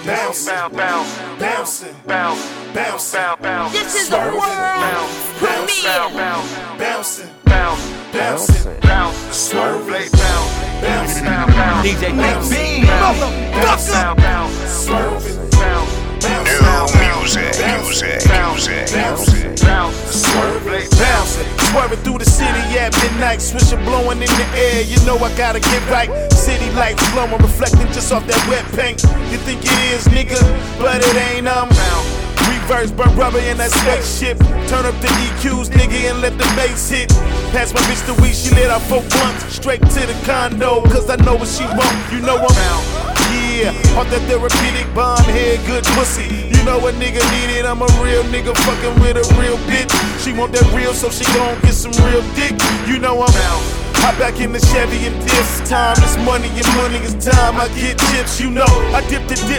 bouncing, bouncing, bouncing. This is the world premiere. Bouncing, bouncing, swerving, bouncing, DJ bouncing, Motherfucker. swerving, bouncing, swerving through the city at midnight, swisher blowing in the air. You know I gotta get right. City lights flowing, reflecting just off that wet paint. You think it is, nigga, but it ain't. Reverse, burn rubber in that spaceship. Turn up the EQs, nigga, and let the bass hit. Pass my bitch the weed, she lit out 4 blunts. Straight to the condo, cause I know what she want. You know I'm out. Yeah, off that therapeutic bomb head, good pussy. You know a nigga need it, I'm a real nigga fucking with a real bitch. She want that real, so she gon' get some real dick. You know I'm out. Hop back in the Chevy and this time it's money and money is time. I get chips, you know. I dip the dip